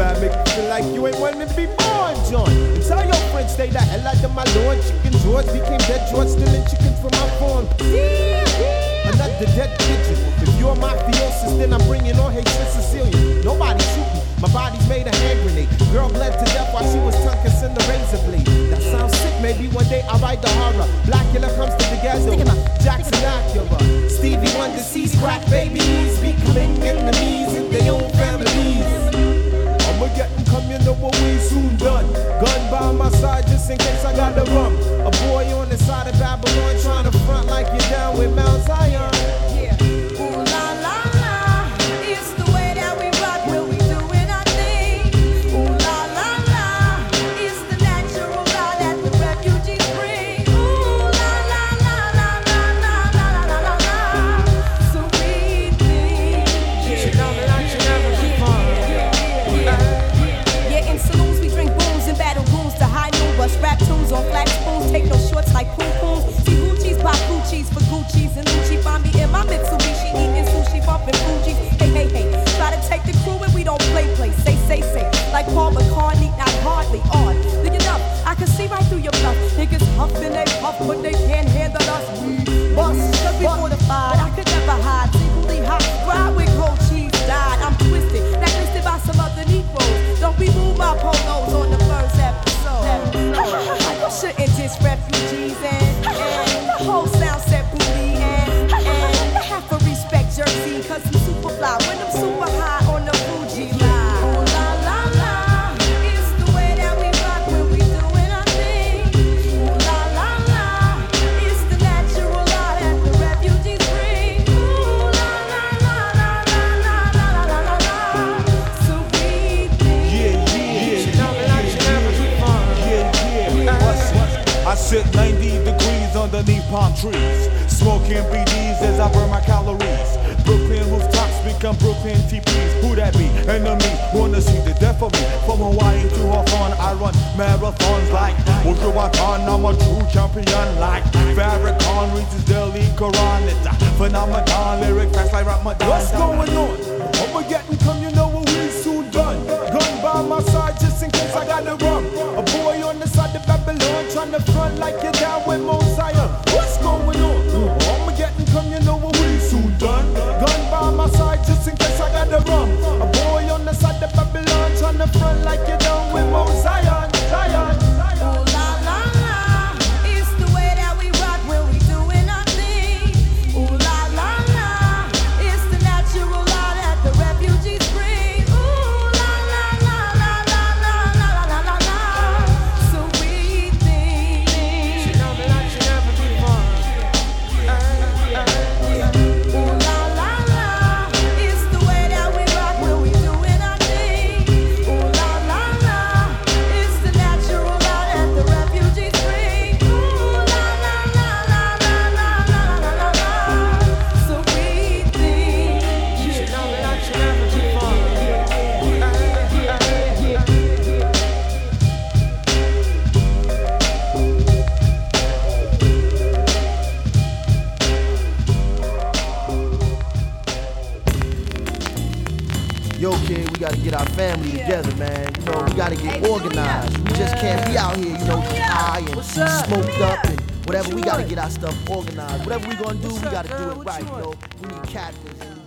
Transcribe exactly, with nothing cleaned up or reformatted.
bad, make you feel like you ain't wanting to be born, John. And tell your friends stay the hell out of my lord. Chicken George became dead George, stealing chickens from my farm. Another dead pigeon. If you're mafiosis, then I'm bringing on Haitian Sicilian. Nobody shoot me. My body's made a hand grenade. Girl bled to death while she was tongue kissing the razor blade. That sounds sick. Maybe one day I'll write the horror. Blackula comes to the ghetto. Jackson Acura. Stevie Wonder sees crack babies becoming enemies in their own families. I'ma get and come, you know what we soon done. Gun by my side just in case I got the rum. A boy on the side of Babylon trying to front like you're down with Mount Zion. Yeah. Ooh la la la, it's the way that we rock when we doing our thing. Ooh la la la, it's the natural law that the refugees bring. Ooh la la la la la la la la la la. So we think. You know me like you never before. Yeah, in saloons we drink booms and battle rooms to high noon. Bust rap tunes on flat spoons, take no shorts like poom pooms. See Gucci's, pop Gucci's for Gucci's and Lucci. Find me in my Mitsubishi eating sushi, bumping Fuji's. Hey, hey, hey, try to take the crew and we don't play, play. Say, say, say, like Paul McCartney, not hardly on. Look it up, I can see right through your bluff. Niggas huffing, they puff, but they can't handle us. We bust, cause we fortified. I could never hide, secretly hot. Ride with cold cheese, died. I'm twisted, blacklisted by some other Negroes. Don't remove my polos on the first episode. You shouldn't diss refugees and, and the whole sound set booty and, and have to respect Jersey cause I'm super fly when I'm super high on the Fuji line. Ooh la la la, it's the way that we rock when we doing our thing. Ooh la la la, it's the natural law that the refugees bring. Ooh la la la la la la la la la la. So we think. Yeah, yeah, you know me like you never before. Yeah, yeah, what's it? I sit ninety degrees underneath palm trees, smoking B Ds as I burn my calories. Brooklyn rooftops become Brooklyn T Ps. Who that be? Enemy wanna see the death of me. From Hawaii to Hawthorne, I run marathons like Wujuwatan. I'm a true champion like Farrakhan reads his daily Quran. It's a phenomenon, lyric fast like Ramadan. What's going on? I'ma get and come, you know what we soon done. Gun by my side just in case I got the rum. A boy on the side of Babylon trying to front like you're down with Mount Zion. What's going on? I'ma get and come, you know what we soon done. Gun by my side just in case I got the rum. A boy on the side of Babylon trying to front like you're down with Mount Zion. Zion. Ooh la la la, it's the way that we rock when we doing our thing. Ooh la la la, it's the natural law that the refugees bring. Ooh la la la la la la la la la la. So we think. You know me like you never before. Ooh la la la, it's the way that we rock when we doing our thing. Ooh la la la, it's the natural law that the refugees bring. Ooh la la la la la la la la la la. So we think. You know me like you never before. Yo, kid, we gotta get our family together, man. You know, we gotta get organized. We just can't be out here, you know, high and smoked up and whatever. We gotta get our stuff organized. Whatever we gonna do, we gotta do it right, you know. We need captains.